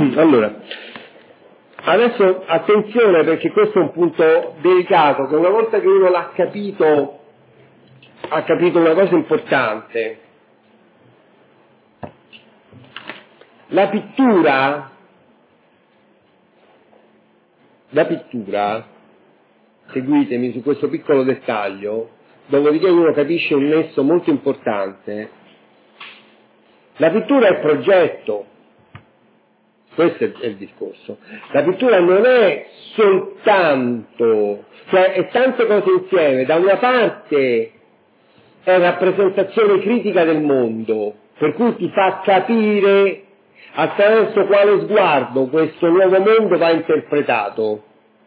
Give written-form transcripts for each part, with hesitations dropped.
Allora, adesso attenzione, perché questo è un punto delicato, che una volta che uno l'ha capito, ha capito una cosa importante. La pittura, seguitemi su questo piccolo dettaglio, dopodiché uno capisce un nesso molto importante. La pittura è progetto, questo è il discorso. La pittura non è soltanto, cioè è tante cose insieme. Da una parte è rappresentazione critica del mondo, per cui ti fa capire attraverso quale sguardo questo nuovo mondo va interpretato.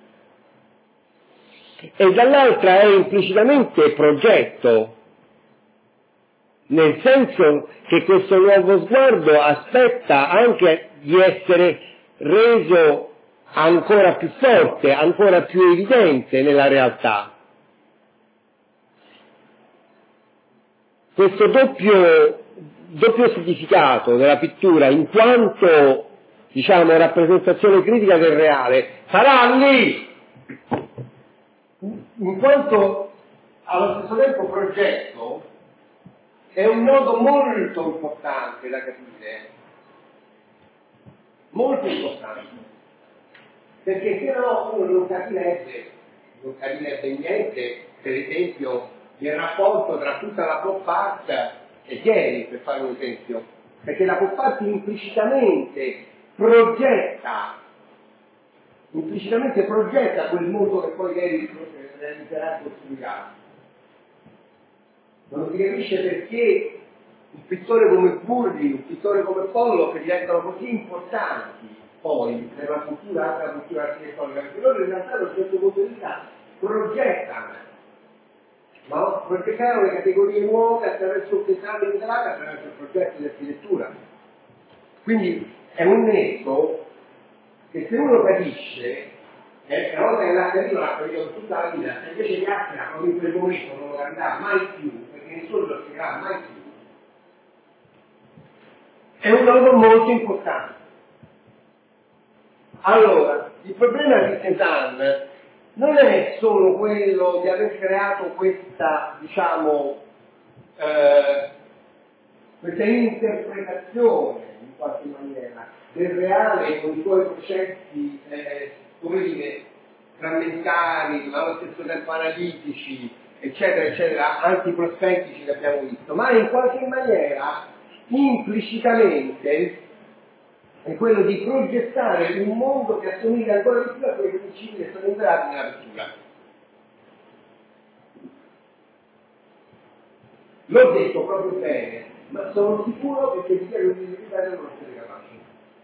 E dall'altra è implicitamente progetto, nel senso che questo nuovo sguardo aspetta anche di essere reso ancora più forte, ancora più evidente nella realtà. Questo doppio significato della pittura, in quanto, diciamo, rappresentazione critica del reale, sarà lì, in quanto allo stesso tempo progetto, è un nodo molto importante da capire, molto importante, perché se no uno non capirebbe niente, per esempio, del rapporto tra tutta la pop art e Gehry, per fare un esempio, perché la pop art implicitamente progetta quel mondo che poi Gehry realizzerà e costruirà. Non si capisce perché un pittore come Burri, un pittore come Pollock diventano così importanti poi nella cultura, anche la cultura architettonica, perché loro in realtà da un certo punto di vista progettano, no? Perché creano le categorie nuove attraverso il design integrato, attraverso il progetto di architettura. Quindi è un nesso che se uno capisce, una volta che l'ha capito tutta la vita, se invece gli altri hanno in quel momento non lo capirà mai più, perché nessuno lo spiegherà mai più, è un nodo molto importante. Allora, il problema di Cézanne non è solo quello di aver creato questa, diciamo, questa interpretazione, in qualche maniera, del reale con i suoi processi, come dire, frammentari, ma allo stesso tempo analitici, eccetera, eccetera, antiprospettici che abbiamo visto, ma in qualche maniera, implicitamente, è quello di progettare un mondo che assomiglia ancora di più a quei principi che sono entrati nella pittura. L'ho detto proprio bene, ma sono sicuro che se vi chiedo di ripetere non siete capaci.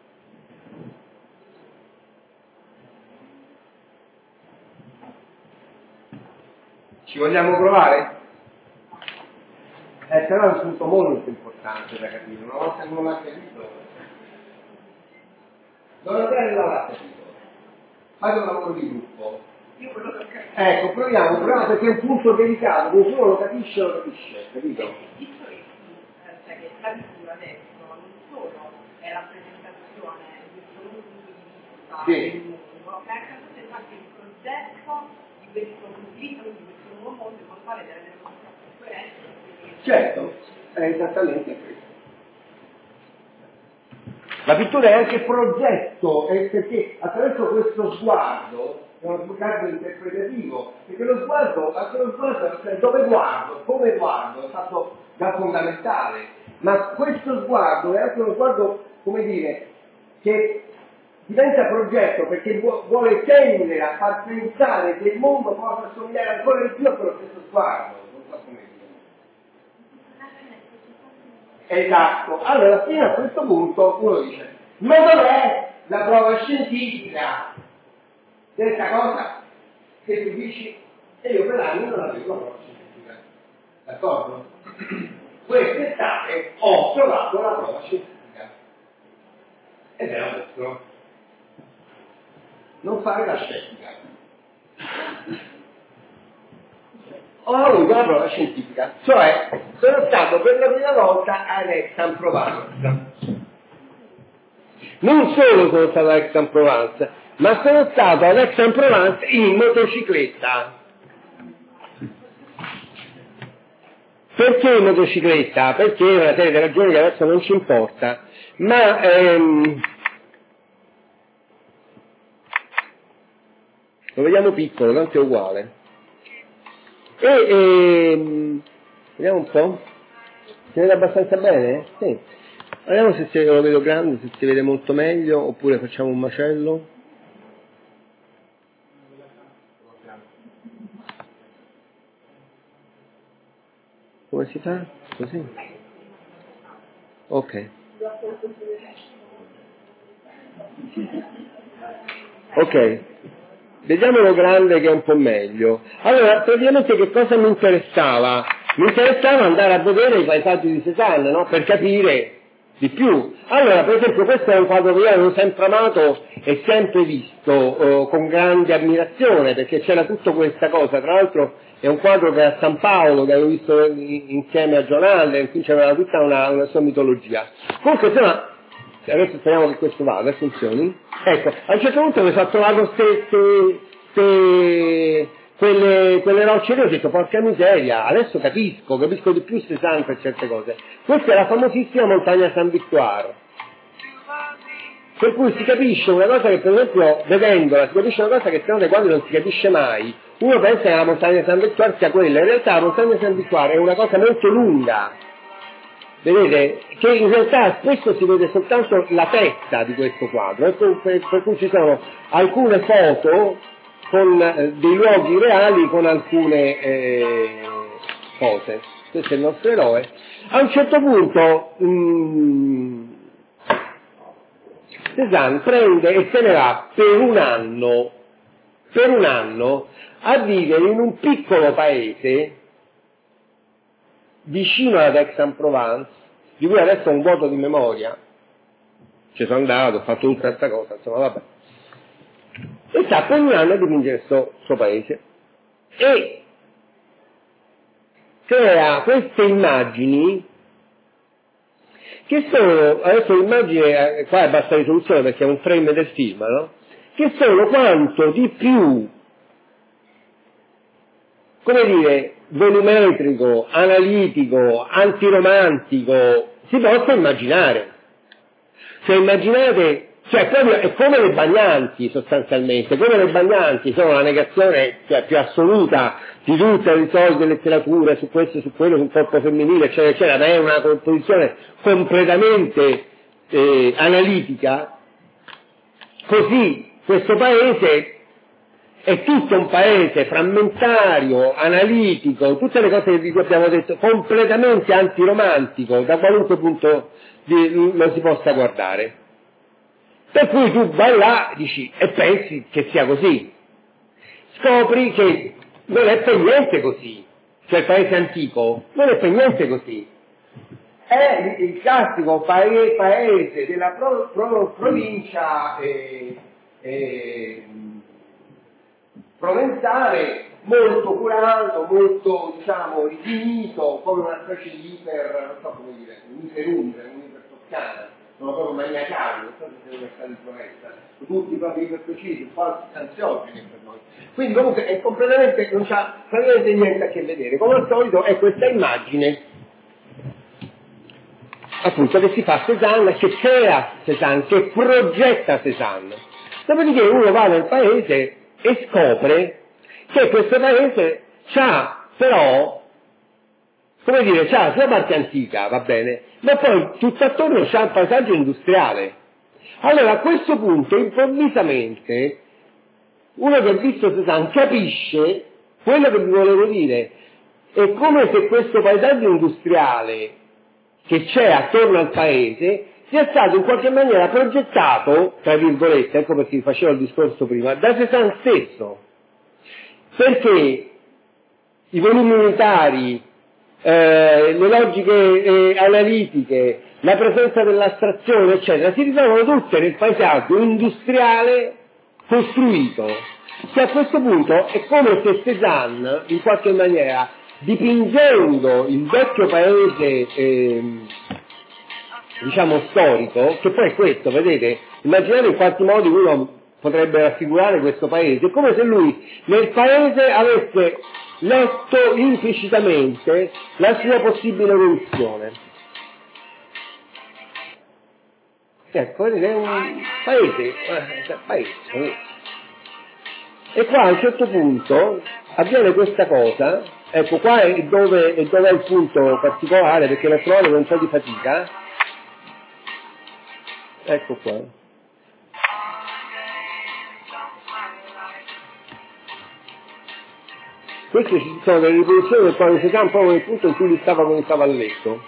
Ci vogliamo provare? Però è un punto molto importante da capire, una volta che non l'ha capito. Donatella l'ha capito. Fate un lavoro di gruppo. Io quello che ho capito. Ecco, proviamo perché è un punto delicato, nessuno lo capisce, capito? Visto che la pittura adesso non solo è rappresentazione di questo nuovo punto di vista del mondo, ma è anche il progetto di questo punto di vista, di questo nuovo mondo, in modo tale da rendere coerente. Certo, è esattamente questo. La pittura è anche progetto, perché attraverso questo sguardo, è uno sguardo interpretativo, perché lo sguardo, cioè dove guardo, come guardo, è fatto da fondamentale, ma questo sguardo è anche uno sguardo, come dire, che diventa progetto perché vuole tendere a far pensare che il mondo possa assomigliare ancora di più a quello stesso sguardo, non so come dire. Esatto, allora fino a questo punto uno dice, ma dov'è la prova scientifica di questa cosa che tu dici? E io per anni non avevo la prova scientifica, d'accordo? Quest'estate ho trovato la prova scientifica ed era questo: non fare la scettica. Ho avuto la prova scientifica, cioè sono stato per la prima volta a Nexam Provence. Non solo sono stato ad Aix-en-Provence, ma sono stato ad Aix-en-Provence in motocicletta. Perché in motocicletta? Perché una serie di ragioni che adesso non ci importa, ma lo vediamo piccolo, tanto è uguale. Vediamo un po'. Si vede abbastanza bene? Sì. Vediamo se lo vedo grande, se si vede molto meglio, oppure facciamo un macello. Come si fa? Così? Ok. Ok. Vediamolo grande che è un po' meglio. Allora, praticamente che cosa mi interessava? Mi interessava andare a vedere i paesaggi di Cézanne, no? Per capire di più. Allora, per esempio, questo è un quadro che io avevo sempre amato e sempre visto con grande ammirazione, perché c'era tutta questa cosa. Tra l'altro è un quadro che a San Paolo, che avevo visto insieme a John Haller, in cui c'era tutta una sua mitologia. Comunque, insomma, adesso speriamo che questo vada, funzioni. Ecco, a un certo punto mi sono trovato quelle rocce lì, ho detto porca miseria, adesso capisco di più Cézanne per certe cose. Questa è la famosissima montagna Saint-Victoire, per cui si capisce una cosa che per esempio vedendola si capisce una cosa che se no dai quadri non si capisce mai. Uno pensa che la montagna Saint-Victoire sia quella, in realtà la montagna Saint-Victoire è una cosa molto lunga, vedete, che in realtà spesso si vede soltanto la testa di questo quadro, per cui ci sono alcune foto con dei luoghi reali con alcune cose. Questo è il nostro eroe. A un certo punto Cézanne prende e se ne va per un anno a vivere in un piccolo paese vicino ad Aix-en-Provence, di cui adesso ho un vuoto di memoria, ci sono andato, ho fatto tutta questa cosa, insomma vabbè, e sta per un anno a dipingere questo suo paese e crea queste immagini che sono, adesso l'immagine qua è a bassa risoluzione perché è un frame del film, no? Che sono quanto di più, come dire, volumetrico, analitico, antiromantico si possa immaginare. Cioè immaginate, cioè proprio è come le bagnanti sostanzialmente, come le bagnanti sono la negazione più assoluta di tutte le solite letterature su questo, su quello, sul corpo femminile, eccetera, eccetera, ma è una composizione completamente analitica. Così questo paese è tutto un paese frammentario, analitico, tutte le cose di cui abbiamo detto, completamente antiromantico, da qualunque punto lo si possa guardare. Per cui tu vai là dici, e pensi che sia così. Scopri che non è per niente così. Cioè il paese antico non è per niente così. È il classico paese della provincia provenzale, molto curato, molto, diciamo, rifinito, come una specie di non so come dire, un'iper toccana, sono proprio maniacali, non so se siete stati in Provenza, tutti proprio iper precisi, falsi ansiogeni per noi. Quindi comunque è completamente, non c'ha praticamente niente a che vedere. Come al solito è questa immagine, appunto, che si fa Cézanne, che crea Cézanne, che progetta Cézanne. Dopodiché uno va nel paese e scopre che questo paese c'ha però, come dire, c'ha la sua parte antica, va bene, ma poi tutto attorno c'ha il paesaggio industriale. Allora a questo punto improvvisamente uno che ha visto Cézanne capisce quello che vi volevo dire. È come se questo paesaggio industriale che c'è attorno al paese sia stato in qualche maniera progettato, tra virgolette, ecco perché vi facevo il discorso prima, da Cézanne stesso, perché i volumi unitari, le logiche analitiche, la presenza dell'astrazione, eccetera, si ritrovano tutte nel paesaggio industriale costruito, che a questo punto è come se Cézanne, in qualche maniera, dipingendo il vecchio paese diciamo storico, che poi è questo, vedete, immaginate in quanti modi uno potrebbe raffigurare questo paese, è come se lui nel paese avesse letto implicitamente la sua possibile evoluzione. Ecco, vedete, è un paese. E qua a un certo punto avviene questa cosa, ecco qua è dove è il punto particolare, perché l'ho trovato con un po' di fatica, ecco qua. Queste ci sono delle riproduzioni del quale si un po' nel punto in cui lui stava con il cavalletto.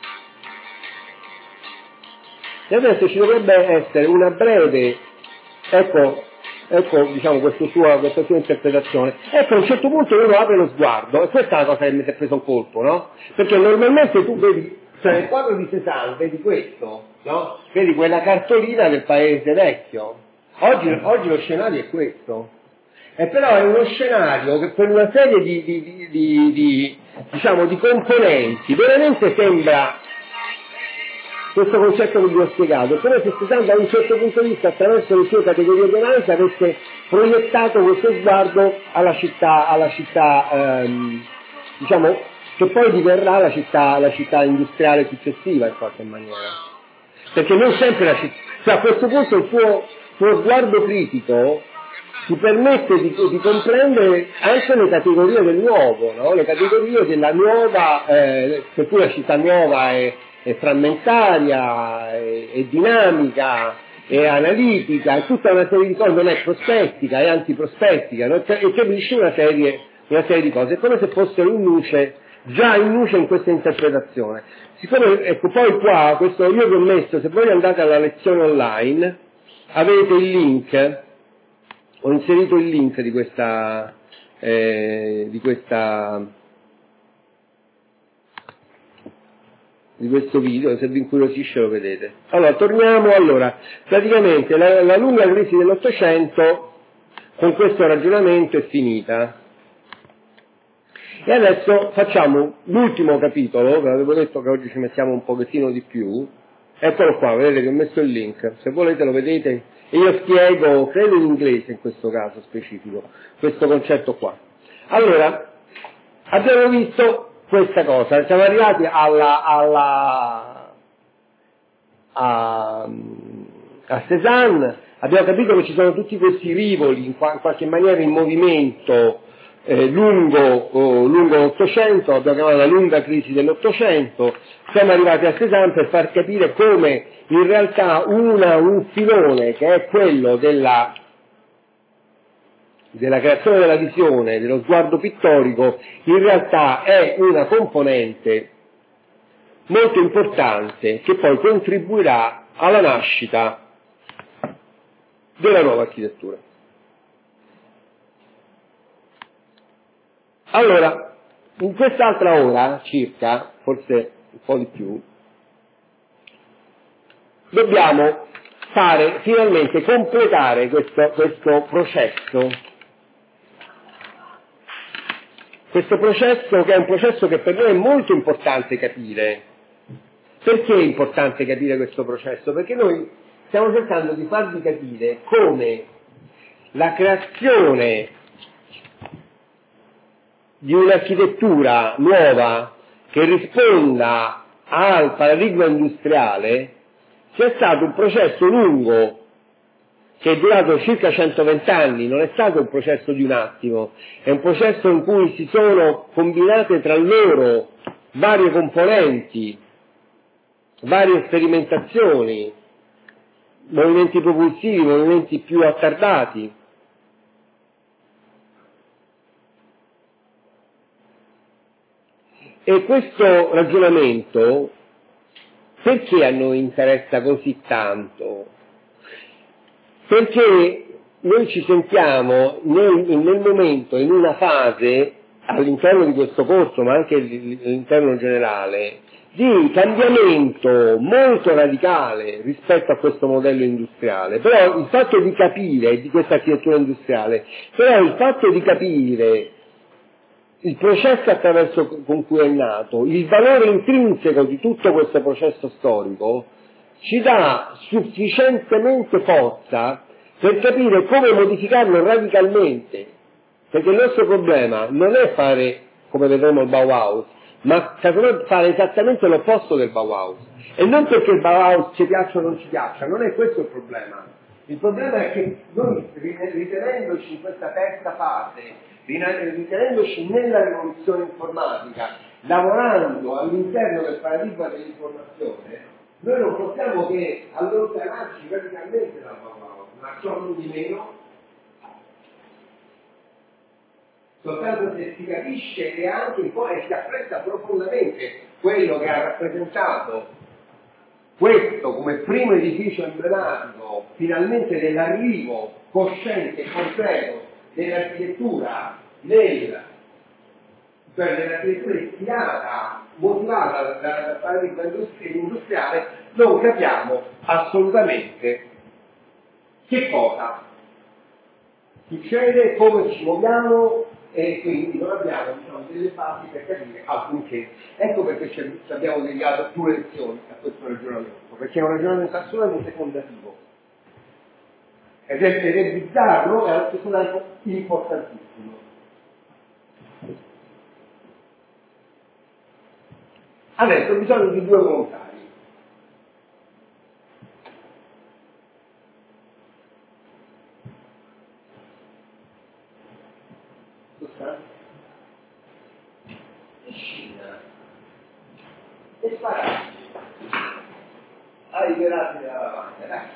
E adesso ci dovrebbe essere una breve, ecco diciamo questa sua interpretazione. Ecco, a un certo punto uno apre lo sguardo, e questa è la cosa che mi si è preso un colpo, no? Perché normalmente tu vedi, cioè nel quadro di Cézanne vedi questo, no? Vedi quella cartolina del paese vecchio. Oggi lo scenario è questo. E però è uno scenario che per una serie di componenti veramente sembra, questo concetto che vi ho spiegato, è come se Cézanne da un certo punto di vista, attraverso le sue categorie di analisi, avesse proiettato questo sguardo alla città diciamo, che poi diverrà la città industriale successiva in qualche maniera. Perché non sempre la città, cioè a questo punto il suo sguardo critico ci permette di comprendere anche le categorie del nuovo, no? Le categorie della nuova, per cui la città nuova è frammentaria, è dinamica, è analitica, è tutta una serie di cose, non è prospettica, è antiprospettica, no? E capisce una serie di cose, è come se fossero già in luce in questa interpretazione. Siccome, ecco, poi qua, questo io vi ho messo, se voi andate alla lezione online, avete il link, ho inserito il link di questo video, se vi incuriosisce lo vedete. Allora, torniamo, praticamente la lunga crisi dell'Ottocento con questo ragionamento è finita. E adesso facciamo l'ultimo capitolo, ve l'avevo detto che oggi ci mettiamo un pochettino di più, eccolo qua, vedete che ho messo il link, se volete lo vedete, e io spiego, credo in inglese in questo caso specifico, questo concetto qua. Allora, abbiamo visto questa cosa, siamo arrivati a Cézanne, abbiamo capito che ci sono tutti questi rivoli in qualche maniera in movimento lungo l'Ottocento, abbiamo chiamato la lunga crisi dell'Ottocento, siamo arrivati a Cézanne per far capire come in realtà un filone che è quello della creazione della visione, dello sguardo pittorico, in realtà è una componente molto importante che poi contribuirà alla nascita della nuova architettura. Allora, in quest'altra ora, circa, forse un po' di più, dobbiamo finalmente completare questo processo che è un processo che per noi è molto importante capire. Perché è importante capire questo processo? Perché noi stiamo cercando di farvi capire come la creazione di un'architettura nuova che risponda al paradigma industriale sia stato un processo lungo che è durato circa 120 anni, non è stato un processo di un attimo, è un processo in cui si sono combinate tra loro varie componenti, varie sperimentazioni, movimenti propulsivi, movimenti più attardati. E questo ragionamento perché a noi interessa così tanto? Perché noi ci sentiamo nel momento, in una fase, all'interno di questo corso, ma anche all'interno generale, di cambiamento molto radicale rispetto a questo modello industriale. Però il fatto di capire, di questa architettura industriale, però il fatto di capire il processo con cui è nato, il valore intrinseco di tutto questo processo storico, ci dà sufficientemente forza per capire come modificarlo radicalmente, perché il nostro problema non è fare, come vedremo, il Bauhaus, ma fare esattamente l'opposto del Bauhaus. E non perché il Bauhaus ci piaccia o non ci piaccia, non è questo il problema. Il problema è che noi, ritenendoci in questa terza fase, ritenendoci nella rivoluzione informatica, lavorando all'interno del paradigma dell'informazione, noi non possiamo che allontanarci radicalmente dal Bauhaus, ma ciò non di meno, soltanto se si capisce e anche poi si apprezza profondamente quello che ha rappresentato questo come primo edificio emblematico finalmente dell'arrivo cosciente e concreto dell'architettura dell'architettura ispirata, motivata dal paradigma industriale, non capiamo assolutamente che cosa succede, come ci muoviamo, e quindi non abbiamo delle basi per capire alcunché. Ecco perché ci abbiamo dedicato 2 lezioni a questo ragionamento, perché è un ragionamento assolutamente fondativo ed è bizzarro e allo stesso tempo importantissimo. Adesso ho bisogno di 2 volontari. E sparati ai pirati della lavagna, dai.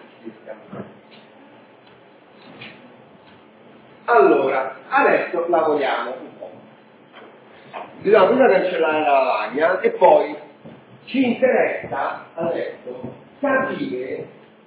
Allora, adesso lavoriamo un po'. Bisogna prima cancellare la lavagna e poi ci interessa adesso capire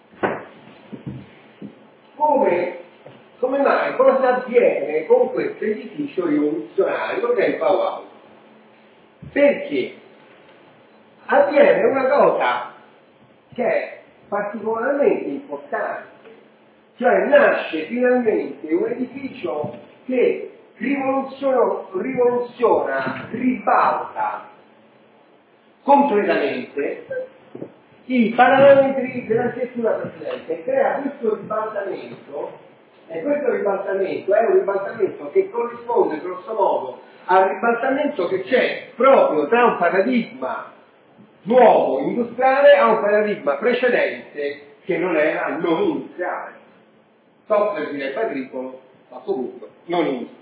come mai, cosa avviene con questo edificio rivoluzionario che è il Bauhaus. Perché avviene una cosa che è particolarmente importante, cioè nasce finalmente un edificio che rivoluziona, ribalta completamente i parametri dell'architettura precedente, crea questo ribaltamento, e questo ribaltamento è un ribaltamento che corrisponde grosso modo al ribaltamento che c'è proprio tra un paradigma nuovo industriale a un paradigma precedente che non era non industriale. Software diretto agricolo, ma comunque non industriale.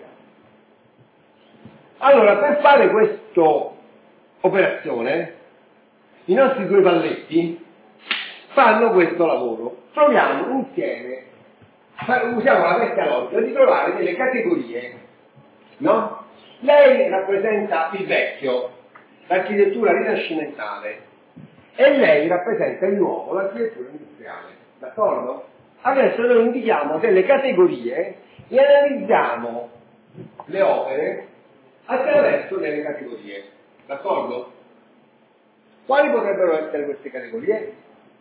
Allora, per fare questa operazione, i nostri 2 palletti fanno questo lavoro. Troviamo insieme, usiamo la vecchia logica di trovare delle categorie, no? Lei rappresenta il vecchio, l'architettura rinascimentale, e lei rappresenta il nuovo, l'architettura industriale, d'accordo? Adesso noi indichiamo delle categorie e analizziamo le opere attraverso delle categorie, d'accordo? Quali potrebbero essere queste categorie?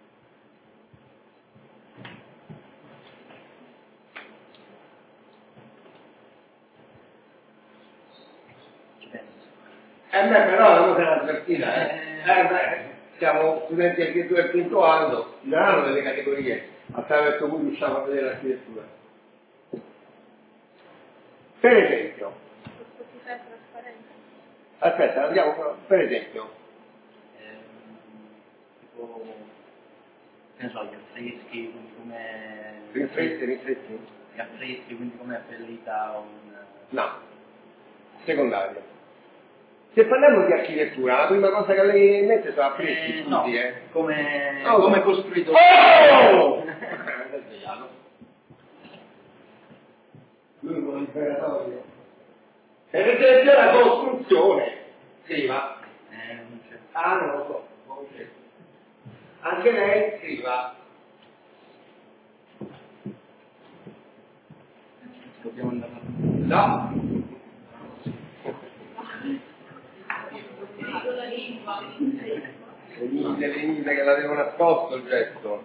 Però la cosa è una svertina, siamo studenti di architettura del 5º anno, ci daranno delle categorie attraverso cui riusciamo a vedere l'architettura. Per esempio, aspetta, andiamo, per esempio, tipo, che ne so, gli affreschi, quindi come... Rifletti? Gli affreschi, quindi come abbellita un... No, secondario. Se parliamo di architettura, la prima cosa che lei mette sono affreschi, no, tutti, come come costruito... Oh! È sbagliato. Lui è un imperatore. Per esempio la costruzione. Scriva. Non c'è. Non lo so, non c'è. Anche lei scriva. Dobbiamo andare a... No. L'enigma che l'avevo nascosto il gesto.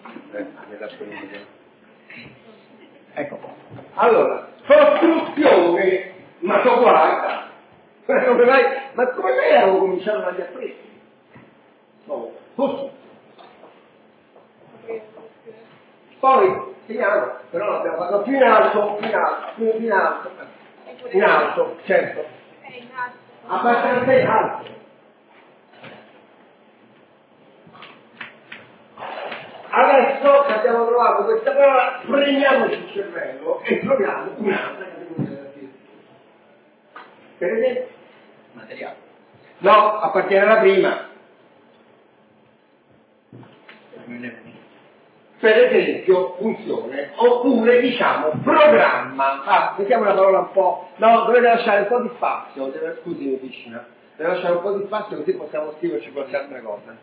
Ecco. Allora, costruzione, ma tu guarda, ma come mai avevo cominciato dagli affreschi? No, così. Poi piano, però l'abbiamo fatto più in alto, certo. Abbastanza in alto. Adesso che abbiamo trovato questa parola, prendiamoci il cervello e troviamo un'altra categoria della scrittura. Per esempio? Materiale. No, appartiene alla prima. Per esempio, funzione, oppure diciamo programma. Mettiamo una parola un po'. No, dovete lasciare un po' di spazio. Scusi, vicina. Deve lasciare un po' di spazio così possiamo scriverci qualche altra cosa.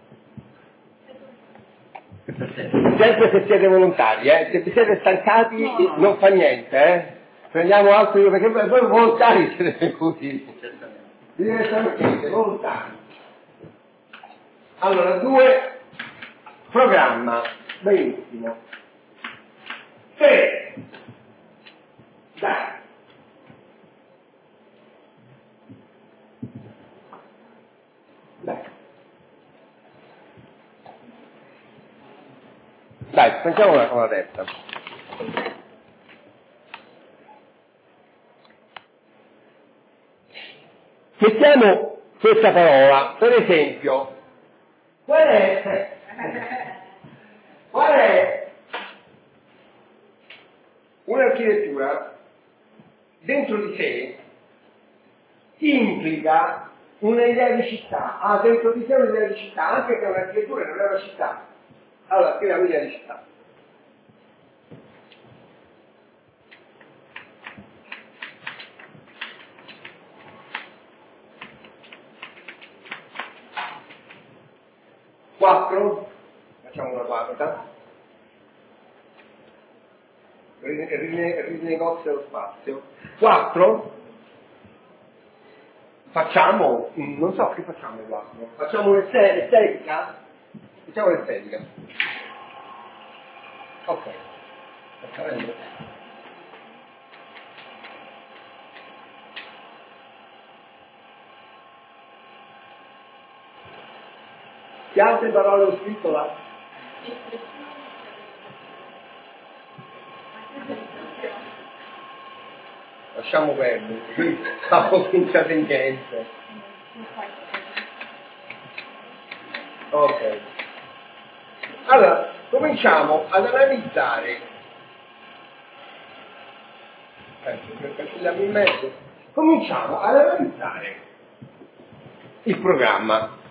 Sempre se siete volontari, se vi siete stancati non fa niente, Prendiamo altro, perché voi volontari siete così. Direttamente, volontari. Allora, 2, programma, benissimo. 3, dai. Dai, facciamo una terza. Mettiamo questa parola, per esempio, qual è un'architettura dentro di sé implica un'idea di città, ha dentro di sé un'idea di città, anche se un'architettura non è una città. Allora, scriviamo un'idea di città. Quattro, facciamo una quarta, rinegozio lo spazio. 4, facciamo, non so che facciamo il 4, facciamo l'estetica? Facciamo l'estetica. Ok. Che altre parole ho scritto là? Lasciamo perdere, qui stavo senza niente. Ok. Allora, cominciamo ad analizzare. Cancelliamo in mezzo. Cominciamo ad analizzare il programma.